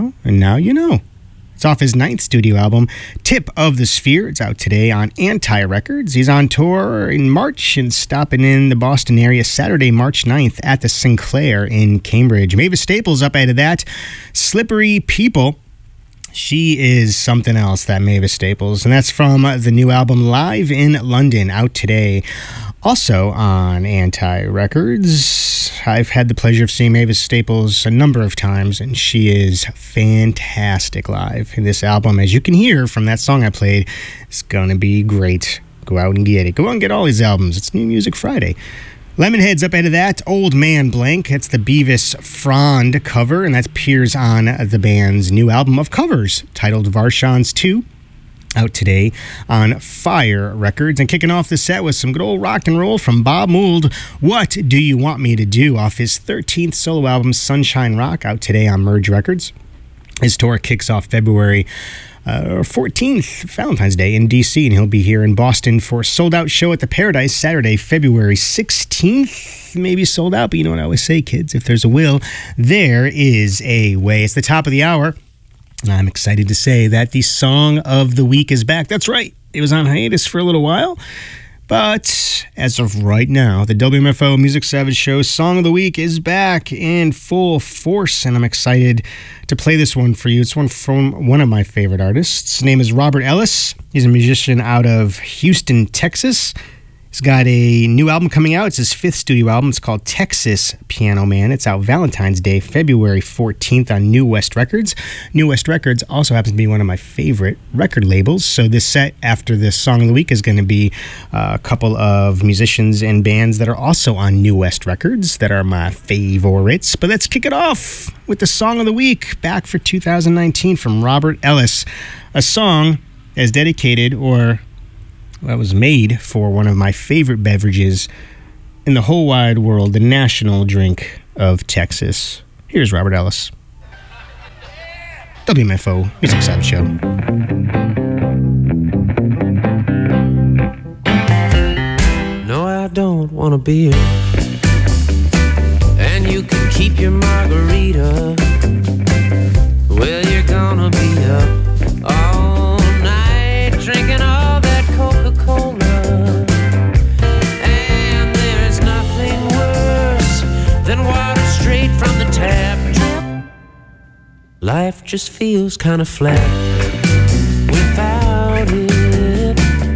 know, and now you know. It's off his 9th studio album, Tip of the Sphere. It's out today on Anti Records. He's on tour in March and stopping in the Boston area Saturday, March 9th at the Sinclair in Cambridge. Mavis Staples up ahead of that. Slippery People. She is something else, that Mavis Staples. And that's from the new album Live in London, out today. Also on Anti Records, I've had the pleasure of seeing Mavis Staples a number of times, and she is fantastic live. And this album, as you can hear from that song I played, is going to be great. Go out and get it. Go out and get all these albums. It's New Music Friday. Lemonhead's up ahead of that. Old Man Blank. That's the Beavis Frond cover, and that appears on the band's new album of covers titled Varshans 2. Out today on Fire Records. And kicking off the set with some good old rock and roll from Bob Mould. What Do You Want Me to Do? Off his 13th solo album, Sunshine Rock, out today on Merge Records. His tour kicks off February 14th, Valentine's Day, in D.C., and he'll be here in Boston for a sold-out show at the Paradise Saturday, February 16th. Maybe sold out, but you know what I always say, kids, if there's a will, there is a way. It's the top of the hour. And I'm excited to say that the Song of the Week is back. That's right. It was on hiatus for a little while. But as of right now, the WMFO Music Savage Show Song of the Week is back in full force. And I'm excited to play this one for you. It's one from one of my favorite artists. His name is Robert Ellis. He's a musician out of Houston, Texas. He's got a new album coming out. It's his 5th studio album. It's called Texas Piano Man. It's out Valentine's Day, February 14th on New West Records. New West Records also happens to be one of my favorite record labels. So this set after this Song of the Week is going to be a couple of musicians and bands that are also on New West Records that are my favorites. But let's kick it off with the Song of the Week, back for 2019 from Robert Ellis. A song as dedicated or that was made for one of my favorite beverages in the whole wide world, the national drink of Texas. Here's Robert Ellis. WMFO Music Savage Show. No, I don't want a beer, and you can keep your margarita. Well, you're gonna be up all night drinking all that Coca-Cola, and there's nothing worse than water straight from the tap. Life just feels kind of flat without it.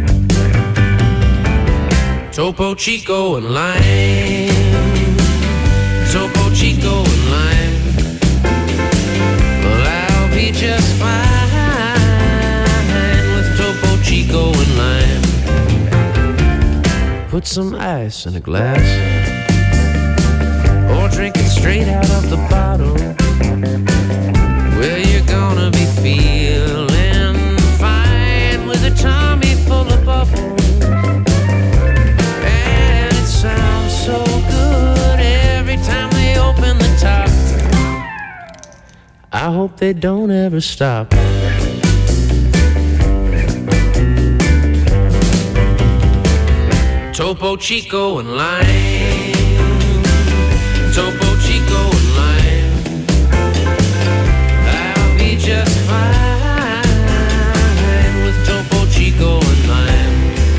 Topo Chico and lime, Topo Chico and lime. Well, I'll be just fine with Topo Chico and lime. Put some ice in a glass, or drink it straight out of the bottle. Well, you're gonna be feeling fine with a tummy full of bubbles. And it sounds so good every time they open the top. I hope they don't ever stop. Topo Chico and lime, Topo Chico and lime. I'll be just fine with Topo Chico and lime.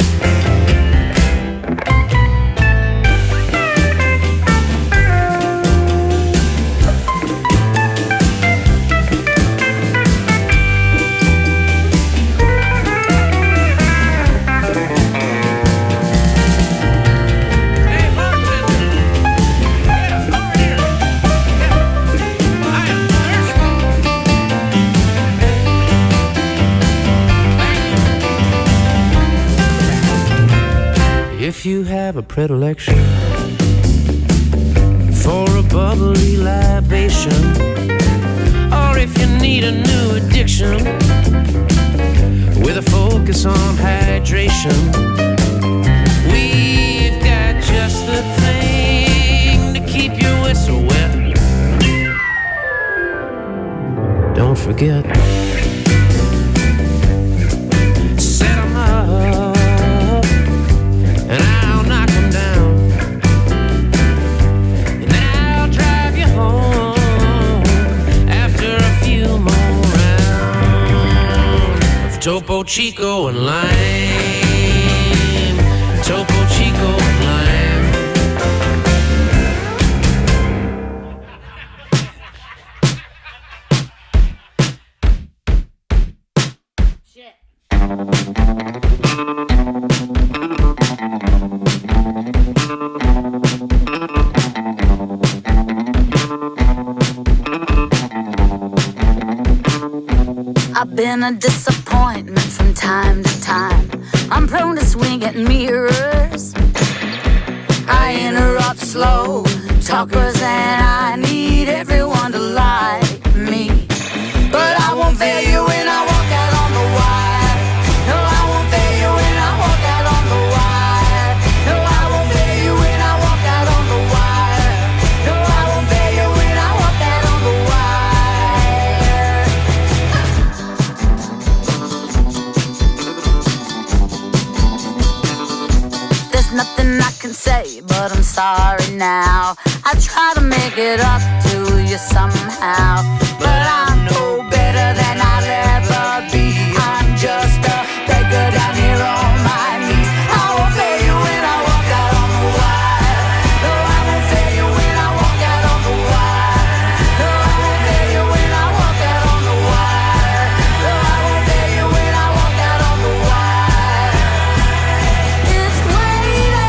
If you have a predilection for a bubbly libation, or if you need a new addiction with a focus on hydration, we've got just the thing to keep your whistle wet. Don't forget, set 'em up and I'll knock 'em down, and then I'll drive you home after a few months. Topo Chico and lime. Topo Chico and lime. Shit. I've been a disappointment from time to time. I'm prone to swing at mirrors. I interrupt slow talkers and I need everyone to like me. But I won't fail you when I walk out on the wire. No, I won't fail you when I walk out on the wire. No, I won't fail you when I walk out on the wire. No, I won't fail you when I walk out on the wire. There's nothing I can say, but I'm sorry now. I try to make it up to you somehow, but I'm no better than I'll ever be. I'm just a beggar down here on my knees. I won't fail you when I walk out on the wire. No, I won't fail you when I walk out on the wire. No, I won't fail you when I walk out on the wire. No, I won't fail you when I walk out on the wire. It's waiting.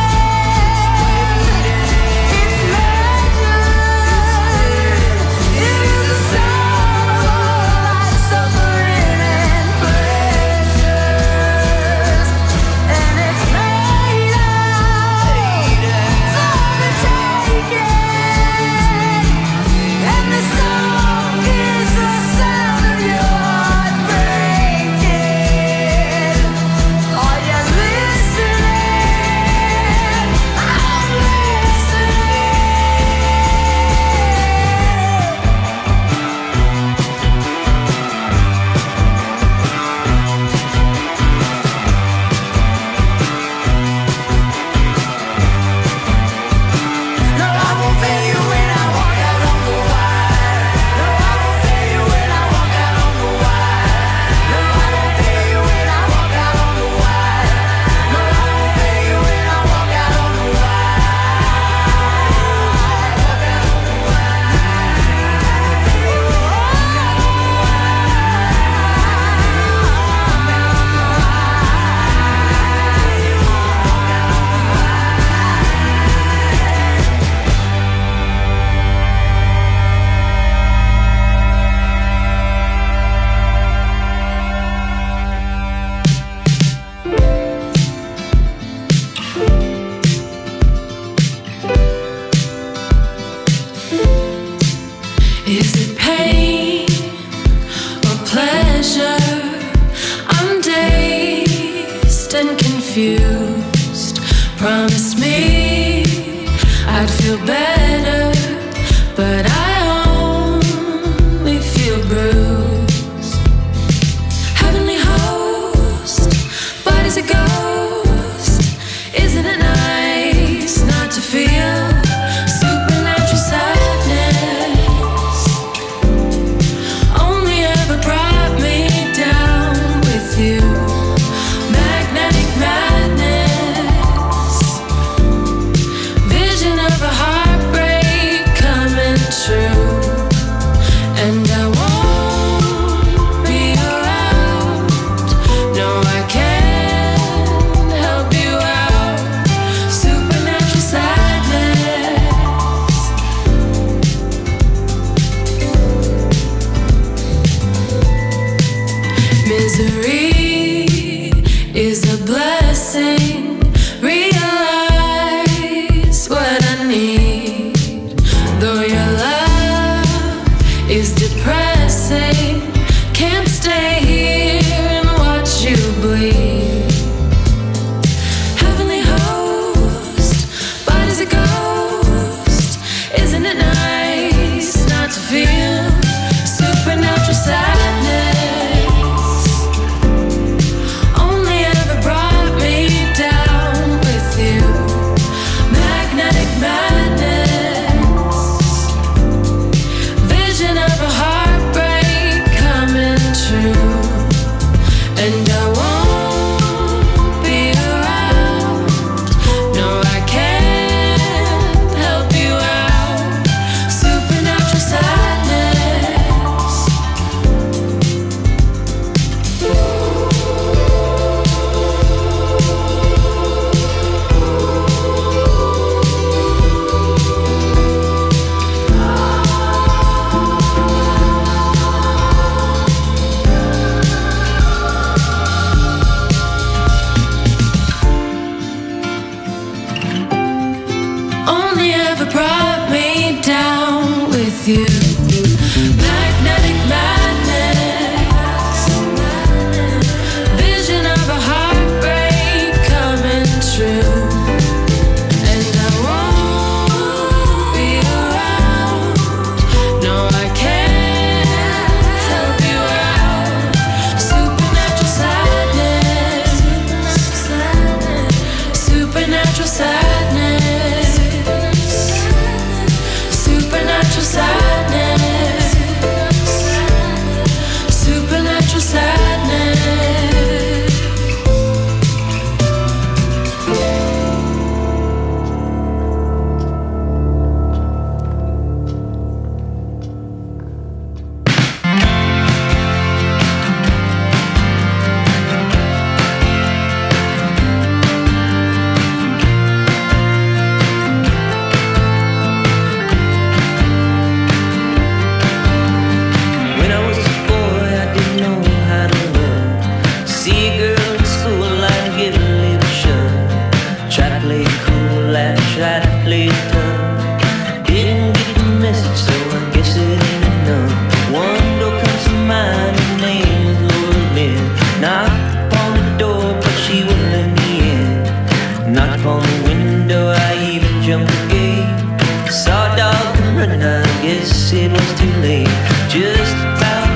It's measured. It is a sound of suffering and pleasures, and it's made for the taking. And the song is the sound of your heart breaking. Are you listening? I'm listening. No, I won't fail you when I walk out on the wire. No, I won't fail you when I walk out on the wire. No, I won't fail you when I walk out on the wire. No, I won't fail you when I walk out on the Is it pain or pleasure? I'm dazed and confused. Promise me I'd feel better, but I only feel bruised. Heavenly host, body's a ghost. Isn't it nice not to feel supernatural sadness? Only ever brought me down with you. Magnetic madness. Vision of a heartbreak coming true. And I won't be around. No, I can't help you out. Supernatural sadness. Misery is a blessing. Realize what I need. Though your love is depressing, can't stay here and watch you bleed. Heavenly host, body's a ghost. Isn't it nice not to feel supernatural sadness? Only ever brought me down.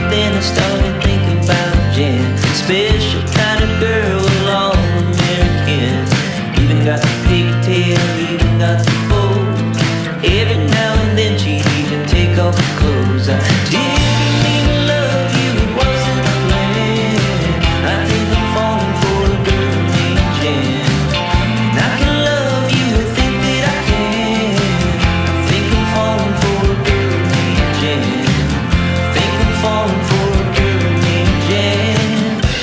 then I started thinking about Jen. Special kind of girl, all American. Even got the pigtail, even got the bow. Every now and then she'd even take off her clothes. I didn't mean to love you, it wasn't the plan. I think I'm falling for a girl named Jen. And I can love you, I think that I can. I think I'm falling for a girl named Jen. I think I'm falling for a girl named Jen.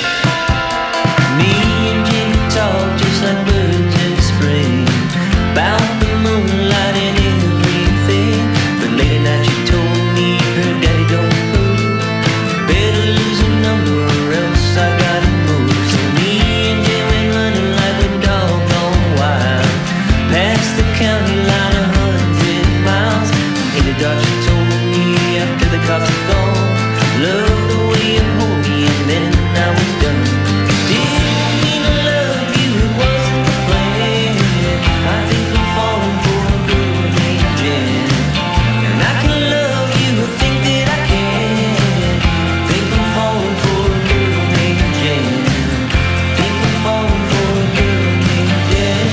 Me and Jen could talk just like birds in spring, about the moonlight and everything. But late at night she told me her daddy don't approve. Better lose a number or else I gotta move. So me and Jen went running like a dog gone wild, past the county line 100 miles. In the dark she told me after the cops were gone, love the way you hold me, and then I was done. Didn't mean to love you, it wasn't the plan. I think I'm falling for a girl named Jen. And I can love you, I think that I can. I think I'm falling for a girl named Jen. I think I'm falling for a girl named Jen.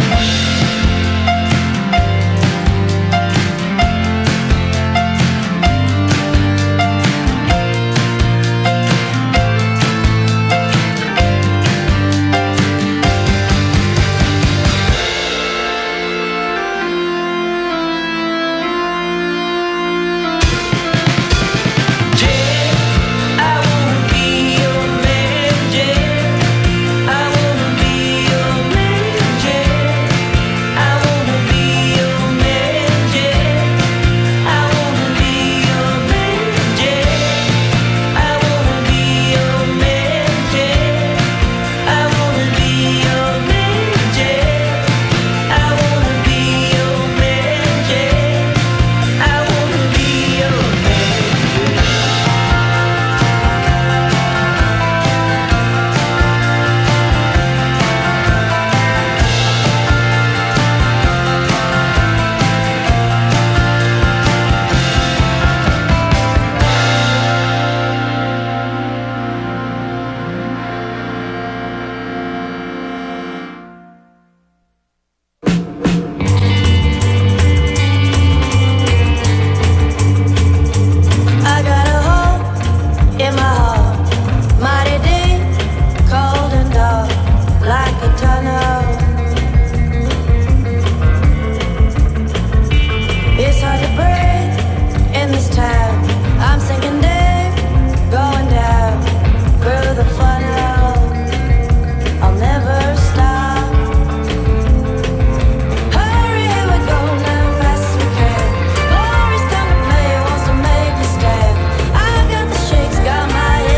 I got a hole in my heart, mighty deep, cold and dark, like a tunnel. It's hard to breathe in this town. I'm sinking deep, going down through the funnel. I'll never stop. Hurry, here we go now, fast as we can. Glory's come to play, wants to make me stand. I got the shakes, got my head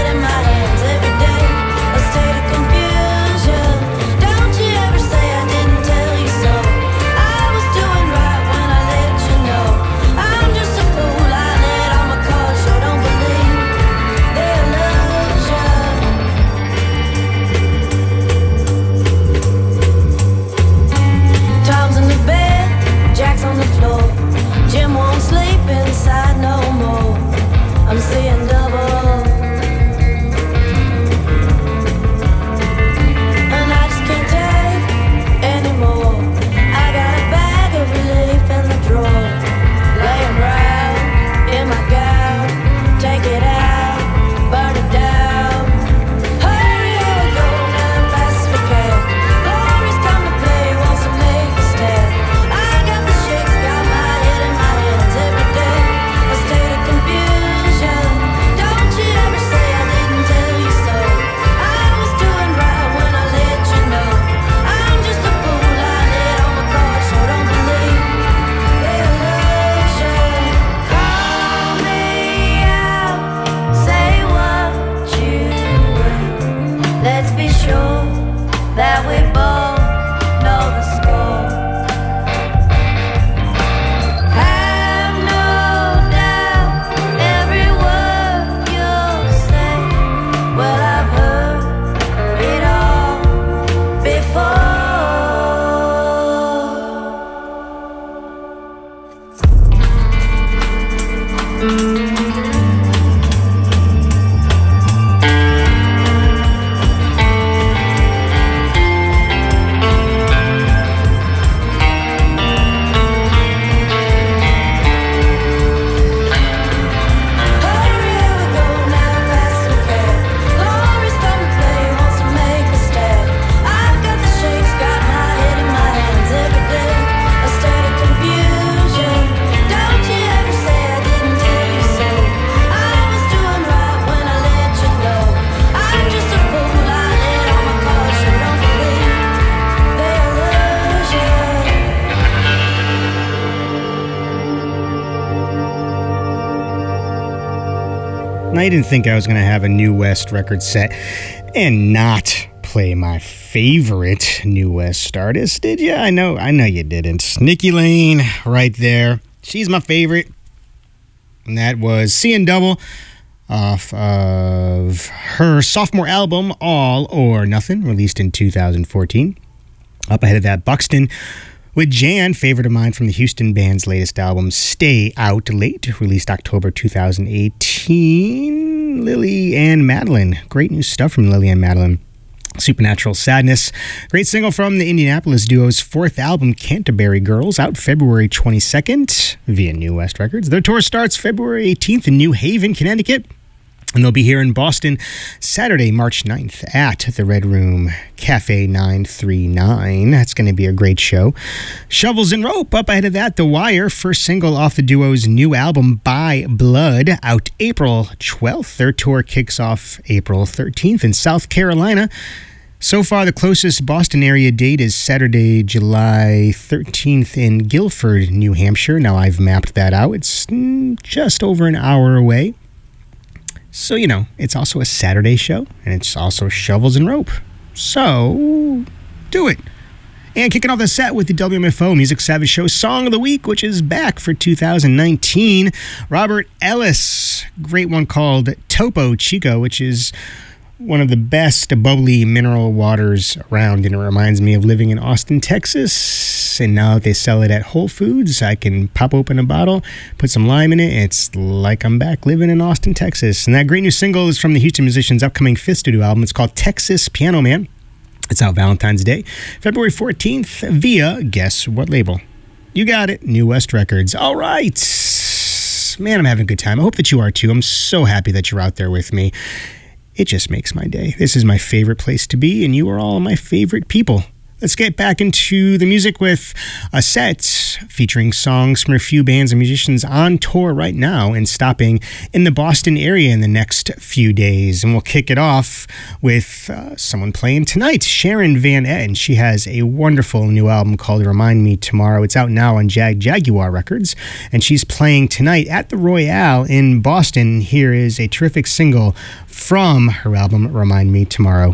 Now, you didn't think I was going to have a New West record set and not play my favorite New West artist, did you? I know you didn't. Nikki Lane, right there. She's my favorite. And that was Seeing Double off of her sophomore album, All or Nothing, released in 2014. Up ahead of that, Buxton with Jan, favorite of mine from the Houston band's latest album, Stay Out Late, released October 2018. Lily and Madeline. Great new stuff from Lily and Madeline. Supernatural Sadness. Great single from the Indianapolis duo's fourth album, Canterbury Girls, out February 22nd via New West Records. Their tour starts February 18th in New Haven, Connecticut. And they'll be here in Boston Saturday, March 9th at the Red Room Cafe 939. That's going to be a great show. Shovels and Rope, up ahead of that, The Wire, first single off the duo's new album, By Blood, out April 12th. Their tour kicks off April 13th in South Carolina. So far, the closest Boston area date is Saturday, July 13th in Guilford, New Hampshire. Now, I've mapped that out. It's just over an hour away. So, you know, it's also a Saturday show, and it's also Shovels and Rope. So, do it. And kicking off the set with the WMFO Music Savage Show Song of the Week, which is back for 2019. Robert Ellis, great one called Topo Chico, which is one of the best bubbly mineral waters around, and it reminds me of living in Austin, Texas. And now that they sell it at Whole Foods, I can pop open a bottle, put some lime in it. It's like I'm back living in Austin, Texas. And that great new single is from the Houston Musicians' upcoming fifth studio album. It's called Texas Piano Man. It's out Valentine's Day, February 14th, via, guess what label? You got it, New West Records. All right. Man, I'm having a good time. I hope that you are too. I'm so happy that you're out there with me. It just makes my day. This is my favorite place to be, and you are all my favorite people. Let's get back into the music with a set featuring songs from a few bands and musicians on tour right now and stopping in the Boston area in the next few days. And we'll kick it off with someone playing tonight, Sharon Van Etten. She has a wonderful new album called Remind Me Tomorrow. It's out now on Jaguar Records, and she's playing tonight at the Royale in Boston. Here is a terrific single from her album, Remind Me Tomorrow.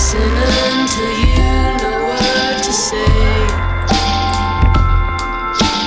Until you know what to say.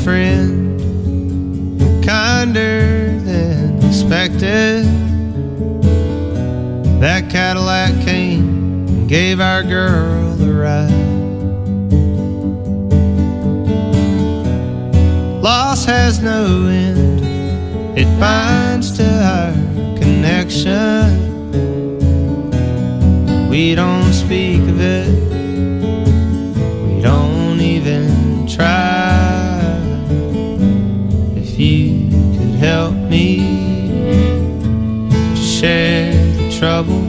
friend, kinder than expected. That Cadillac came and gave our girl a ride. Loss has no end, it binds to our connection. We don't speak of it, we don't even try. If you could help me to share the trouble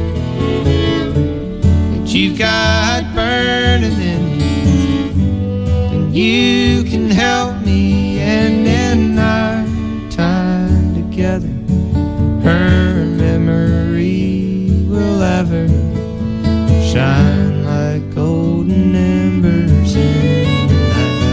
that you've got burning in you, then you can help me. And in our time together, her memory will ever shine like golden embers in the night.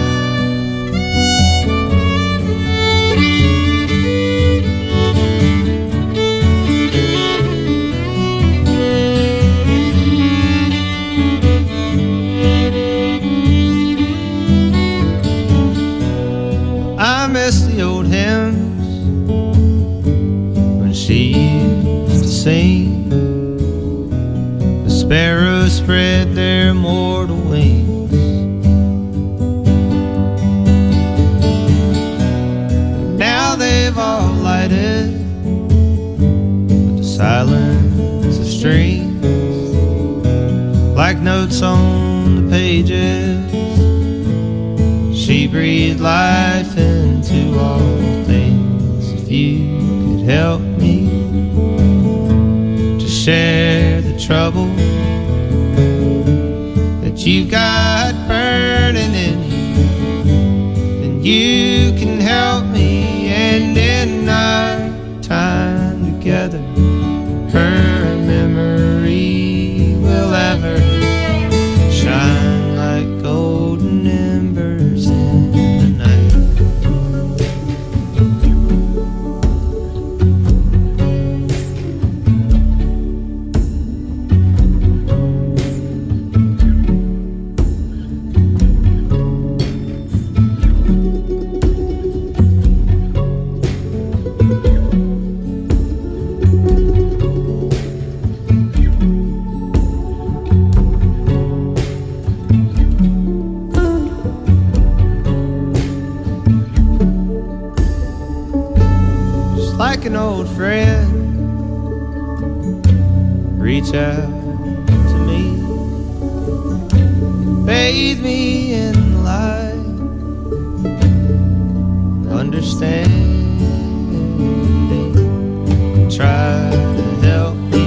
I miss the old hymns when she used to sing. The sparrows spread their mortal wings. Now they've all lighted with the silence of strings, like notes on the pages. She breathed life into all things. If you could help me to share the trouble that you got burning in you, then you can help me. And in our time together, her memory will ever shine like golden embers in the night. Like an old friend, reach out to me, bathe me in the light, understanding, try to help me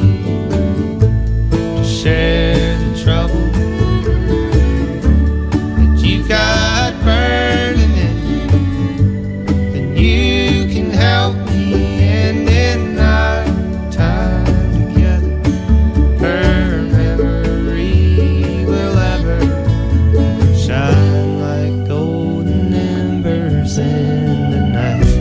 to share the trouble that you got burning in you, then you can help me. And in our time together, her memory will ever shine like golden embers in the night.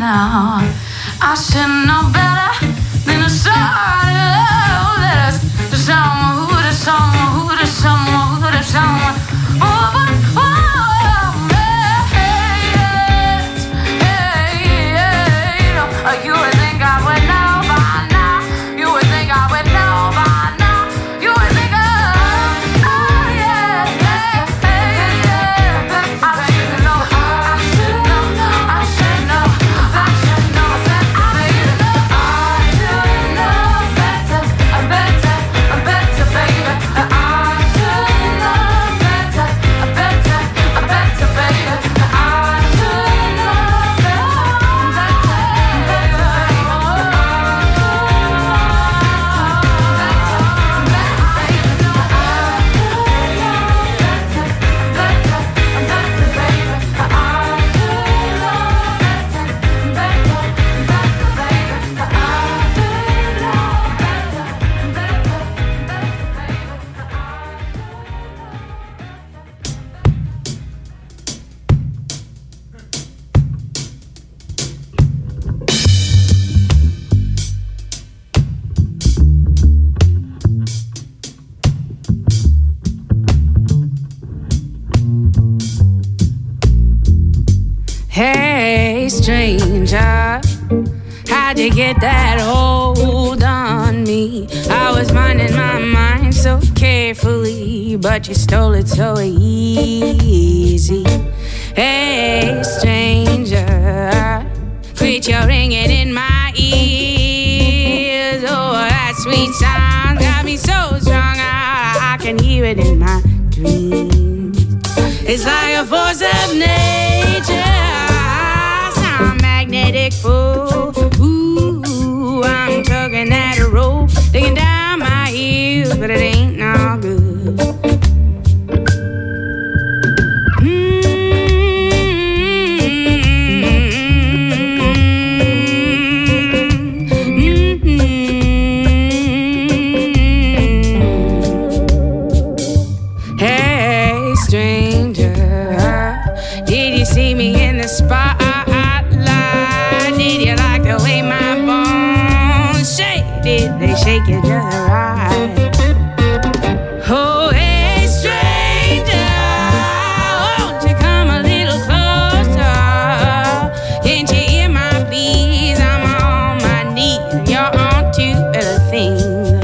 now. I should know better than to start love. To someone who to someone who to someone who to someone. You would think I would know by now. You would think I would know by now. You would think oh yeah, yeah, yeah. I should know, I should know, I should know, I should know that I should know better, better, better, baby. I should know better, better, better, baby. I should know Hey, stranger, how'd you get that hold on me? I was minding my mind so carefully, but you stole it so easy. Hey, stranger, quit your ringing in my ears. Oh, that sweet sound got me so strong, I can hear it in my dreams. It's like a force of nature, some magnetic pull. Ooh, I'm tugging at a rope, digging down my heels, but it ain't no good. Hey, stranger, did you see me in the spotlight? Did you like the way my bones shake? Did they shake you just right? Oh, hey, stranger, won't you come a little closer? Can't you hear my pleas? I'm on my knees and you're on to better things.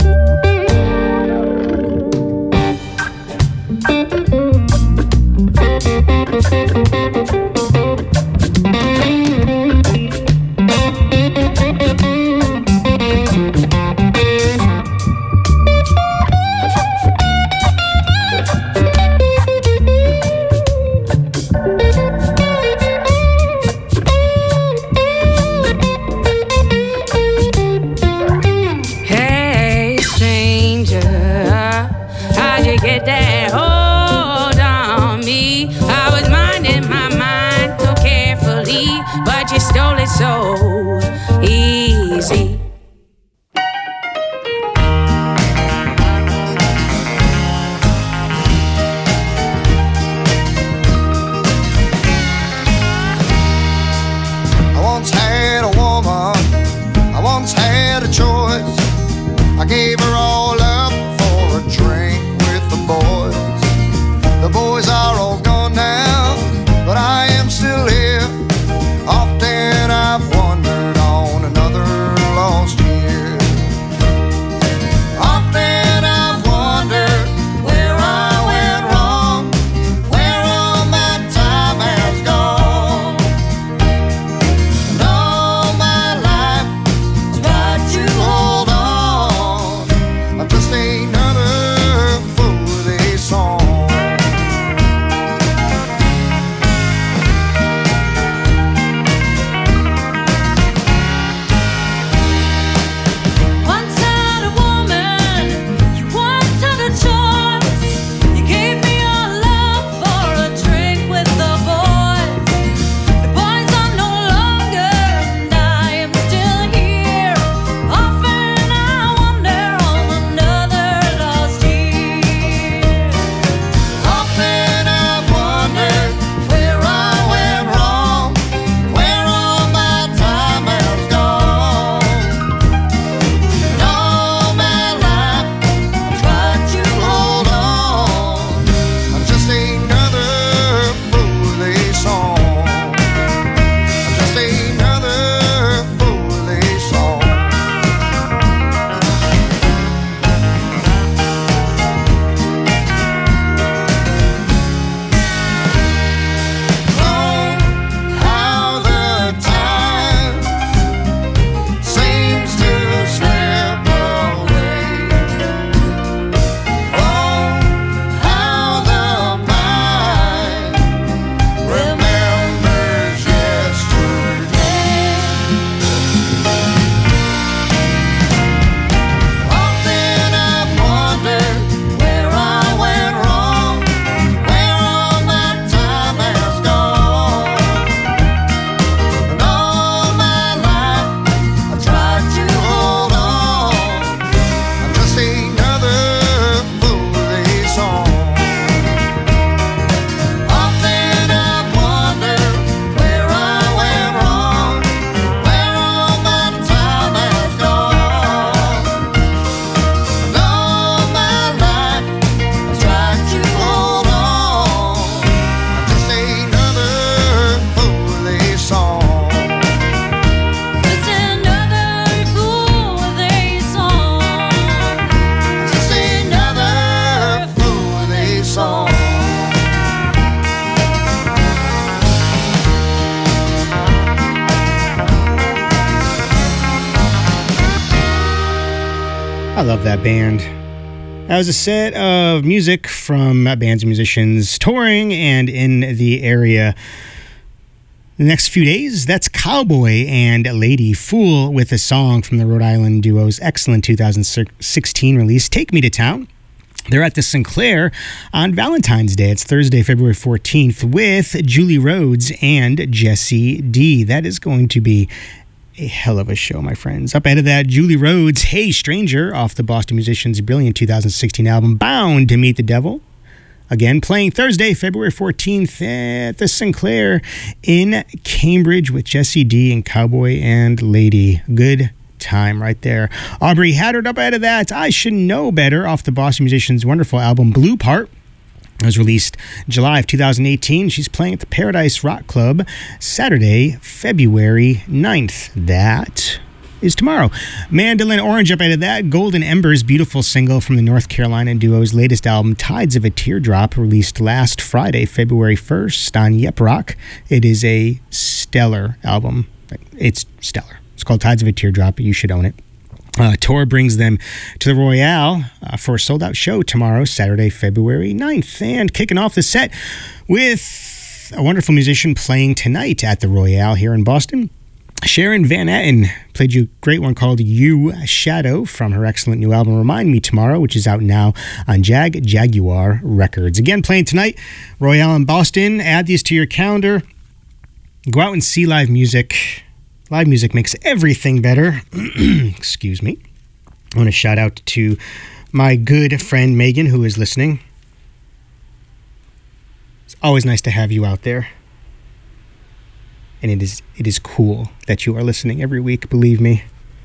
Hey, stranger, how'd you get that hold on me? I was minding my mind so carefully, but you stole it so easy. I once had a woman, I once had a choice. I gave her all up for a drink with the boys. The boys are all gone now, but I am still here. Often I've wondered on another lost year. Often I've wondered where I went wrong, where all my time has gone. And all my life I've tried to hold on to love that band. That was a set of music from bands and musicians touring and in the area. The next few days, that's Cowboy and Lady Fool with a song from the Rhode Island duo's excellent 2016 release, Take Me to Town. They're at the Sinclair on Valentine's Day. It's Thursday, February 14th with Julie Rhodes and Jesse D. That is going to be a hell of a show, my friends. Up ahead of that, Julie Rhodes, Hey Stranger, off the Boston Musicians' brilliant 2016 album, Bound to Meet the Devil. Again, playing Thursday, February 14th at the Sinclair in Cambridge with Jesse D and Cowboy and Lady. Good time right there. Aubrey Haddard up ahead of that, I Should Know Better, off the Boston Musicians' wonderful album Blue Part. It was released July of 2018. She's playing at the Paradise Rock Club Saturday, February 9th. That is tomorrow. Mandolin Orange up ahead of that, Golden Embers, beautiful single from the North Carolina duo's latest album, Tides of a Teardrop, released last Friday, February 1st on Yep Rock. It is a stellar album. It's stellar. It's called Tides of a Teardrop. You should own it. Tour brings them to the Royale for a sold-out show tomorrow, Saturday, February 9th. And kicking off the set with a wonderful musician playing tonight at the Royale here in Boston. Sharon Van Etten played you a great one called You Shadow from her excellent new album Remind Me Tomorrow, which is out now on Jaguar Records. Again, playing tonight, Royale in Boston. Add these to your calendar. Go out and see live music. Live music makes everything better. Excuse me. I want to shout out to my good friend Megan, who is listening. It's always nice to have you out there. And it is cool that you are listening every week, believe me.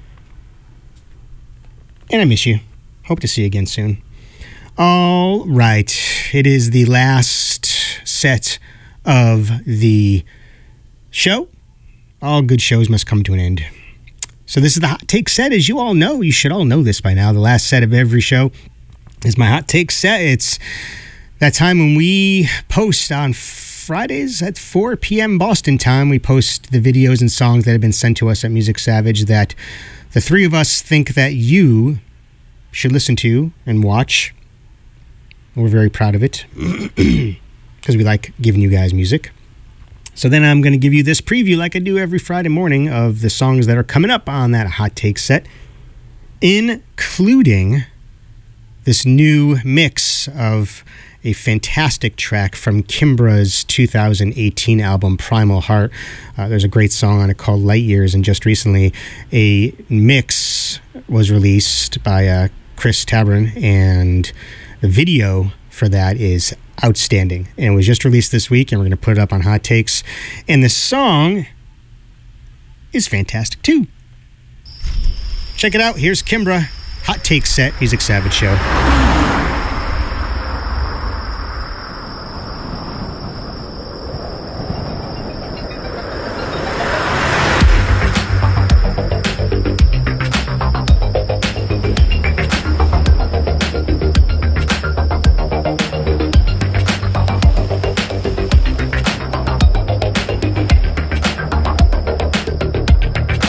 And I miss you. Hope to see you again soon. All right. It is the last set of the show. All good shows must come to an end. So this is the Hot Take set, as you all know. You should all know this by now. The last set of every show is my Hot Take set. It's that time when we post on Fridays at 4 p.m. Boston time. We post the videos and songs that have been sent to us at Music Savage that the three of us think that you should listen to and watch. We're very proud of it because we like giving you guys music. So then I'm going to give you this preview like I do every Friday morning of the songs that are coming up on that Hot Take set, including this new mix of a fantastic track from Kimbra's 2018 album Primal Heart. There's a great song on it called Light Years, and just recently a mix was released by Chris Tabron, and the video for that is outstanding, and it was just released this week, and we're going to put it up on Hot Takes, and the song is fantastic too. Check it out. Here's Kimbra, Hot Takes set, Music Savage Show.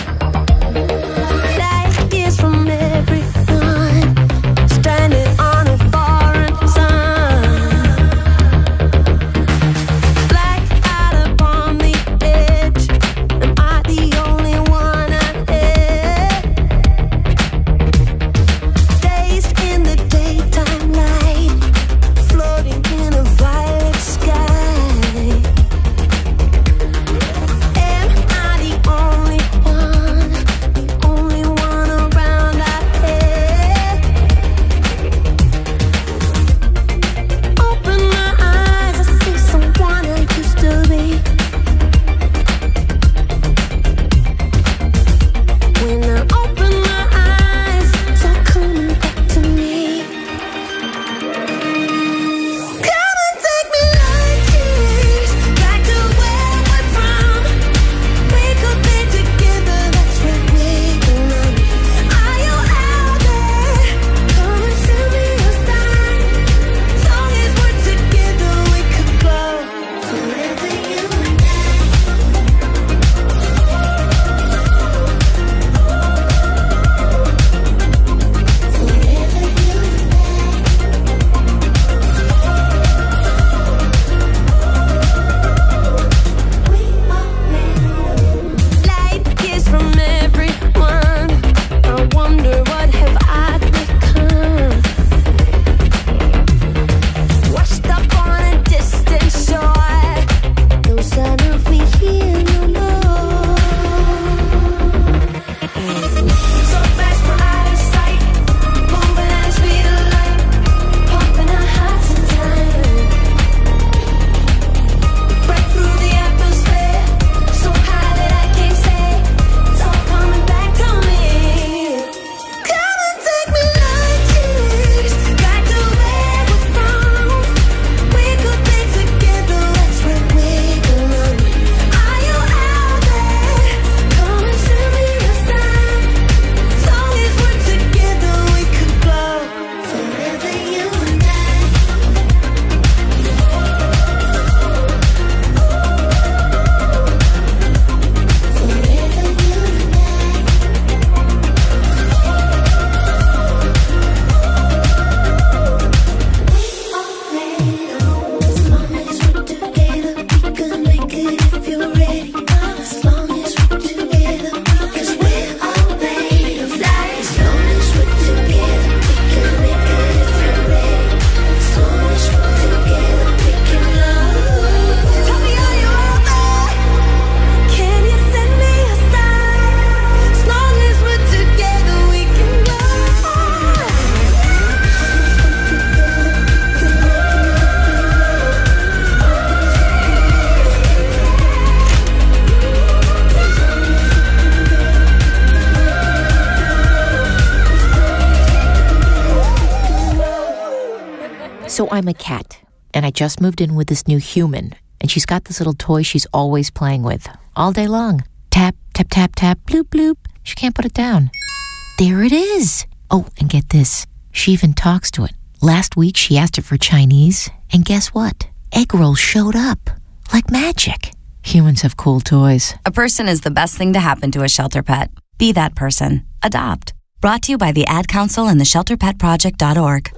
Light years from everyone, stranded on a So I'm a cat, and I just moved in with this new human, and she's got this little toy she's always playing with, all day long. Tap, tap, tap, tap, bloop, bloop. She can't put it down. There it is. Oh, and get this. She even talks to it. Last week, she asked it for Chinese, and guess what? Egg rolls showed up. Like magic. Humans have cool toys. A person is the best thing to happen to a shelter pet. Be that person. Adopt. Brought to you by the Ad Council and the ShelterPetProject.org.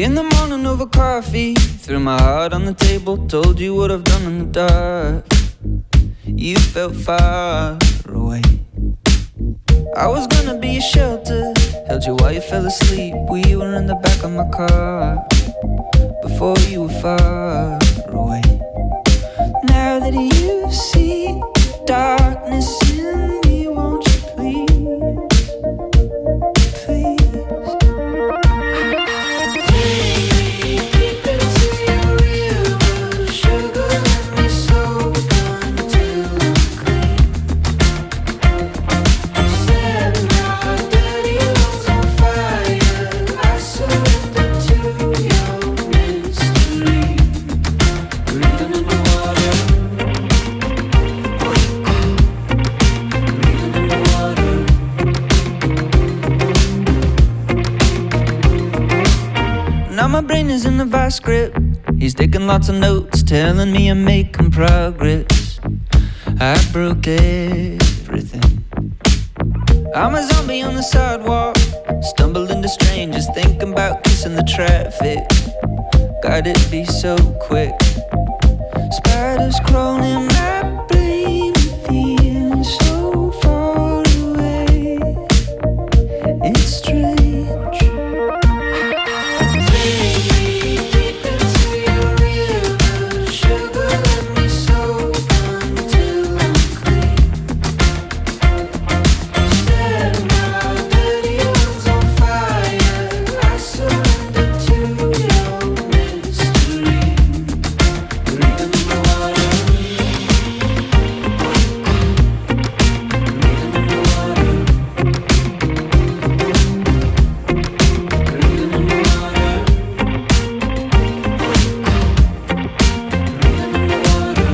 In the morning over coffee, threw my heart on the table, told you what I've done in the dark. You felt far away. I was gonna be a shelter, held you while you fell asleep. We were in the back of my car before you were far away. Now that you've seen darkness in me, won't you please, please take me deep into your river, sugar, let me soak until I'm clean. Set my dirty lungs on fire, I surrender to your mystery. Breathing in the water, breathing in the water. Now my brain is in the vice grip. He's taking lots of notes, telling me I'm making progress. I broke everything. I'm a zombie on the sidewalk, stumbled into strangers, thinking about kissing the traffic. God, it'd be so quick. Spiders crawling in my brain, feeling so far away. It's strange. Take me deep into your river, sugar, let me soak until I'm clean. Set my dirty lungs on fire, I surrender to your mystery. Breathing in the water, breathing in the water, breathing in the water, breathing in the water.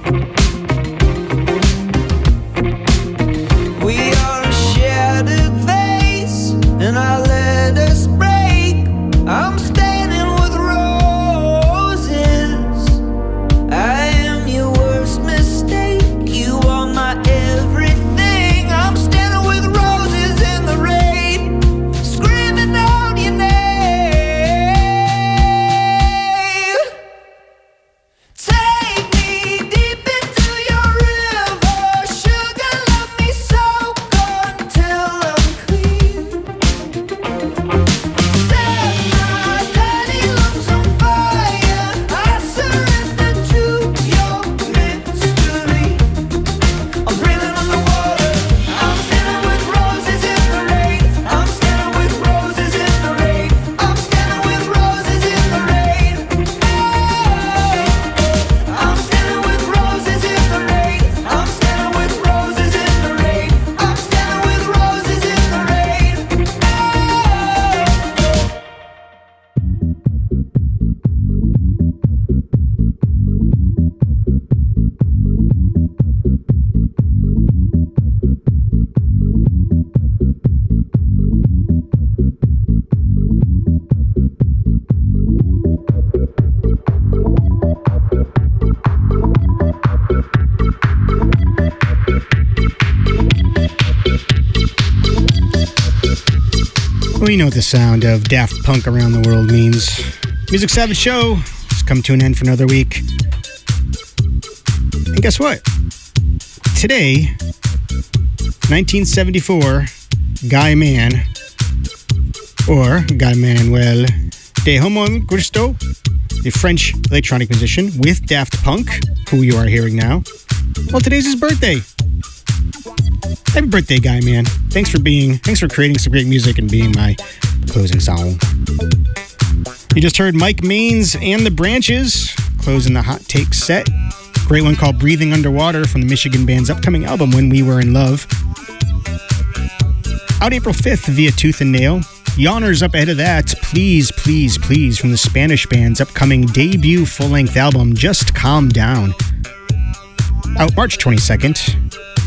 We are a shattered vase, and I let us break. I'm standing with roses. I am your worst mistake. You are my everything. I'm standing with roses in the rain, screaming out your name. Take me deep into your river, sugar, let me soak until I'm clean. Set my dirty lungs on fire, I surrender to your mystery. I'm breathing underwater, I'm standing with roses in the rain. I'm standing with roses in the rain. I'm standing with roses in the rain. I'm standing with roses in the rain. I'm standing with roses in the rain. I'm standing with roses in the rain. Well, you know what the sound of Daft Punk around the world means. Music Savage Show has come to an end for another week. And guess what? Today, 1974, Guy Mann, or Guy Manuel de Homem Cristo, the French electronic musician with Daft Punk, who you are hearing now. Well, today's his birthday. Happy birthday, Guy Man. Thanks for creating some great music and being my closing song. You just heard Mike Maines and the Branches closing the Hot Take set. Great one called Breathing Underwater from the Michigan band's upcoming album When We Were in Love. Out April 5th via Tooth and Nail. Yawners up ahead of that, Please, Please, Please from the Spanish band's upcoming debut full-length album Just Calm Down. Out March 22nd.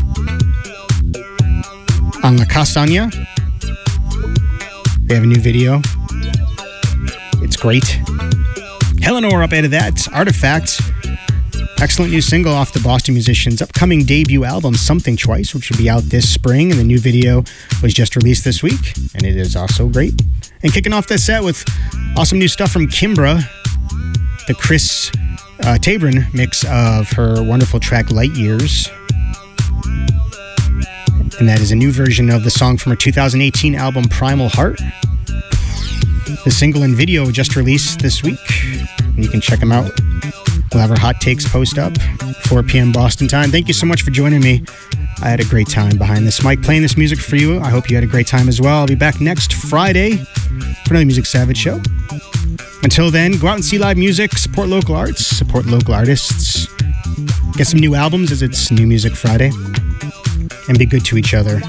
On La Castaña, they have a new video. It's great. Eleanor up ahead of that. Artifact. Excellent new single off the Boston musician's upcoming debut album, Something Twice, which will be out this spring. And the new video was just released this week, and it is also great. And kicking off that set with awesome new stuff from Kimbra, the Chris Tabron mix of her wonderful track Light Years. And that is a new version of the song from her 2018 album Primal Heart. The single and video just released this week. And you can check them out. We'll have our hot takes post up, 4 p.m. Boston time. Thank you so much for joining me. I had a great time behind this mic playing this music for you. I hope you had a great time as well. I'll be back next Friday for another Music Savage show. Until then, go out and see live music, support local arts, support local artists, get some new albums as it's New Music Friday, and be good to each other.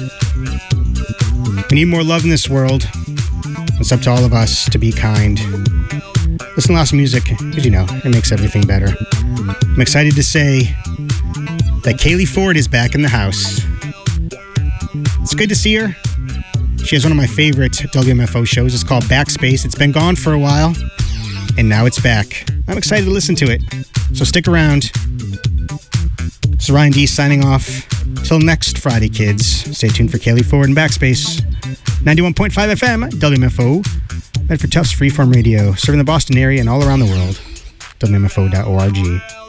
We need more love in this world. It's up to all of us to be kind. Listen to lots of music, because you know, it makes everything better. I'm excited to say that Kaylee Ford is back in the house. It's good to see her. She has one of my favorite WMFO shows. It's called Backspace. It's been gone for a while, and now it's back. I'm excited to listen to it, so stick around. This is Ryan D signing off. Till next Friday, kids. Stay tuned for Kaylee Ford and Backspace. 91.5 FM, WMFO. Medford Tufts Freeform Radio, serving the Boston area and all around the world. WMFO.org.